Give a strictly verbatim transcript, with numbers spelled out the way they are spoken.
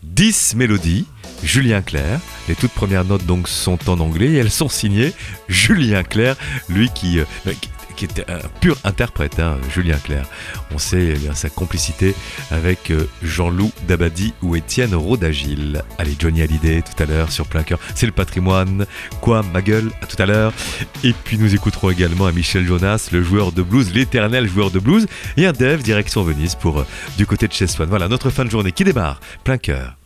dix mélodies, Julien Clerc. Les toutes premières notes donc sont en anglais et elles sont signées Julien Clerc, lui qui... Euh, qui qui était un pur interprète, hein, Julien Clerc. On sait eh bien, sa complicité avec euh, Jean-Loup Dabadi ou Étienne Rodagil. Allez, Johnny Hallyday tout à l'heure sur Plein Cœur, c'est le patrimoine. Quoi, ma gueule, à tout à l'heure. Et puis nous écouterons également un Michel Jonas, le joueur de blues, l'éternel joueur de blues, et un Dave direction Venise pour euh, du côté de chez Swan. Voilà, notre fin de journée qui démarre. Plein Cœur.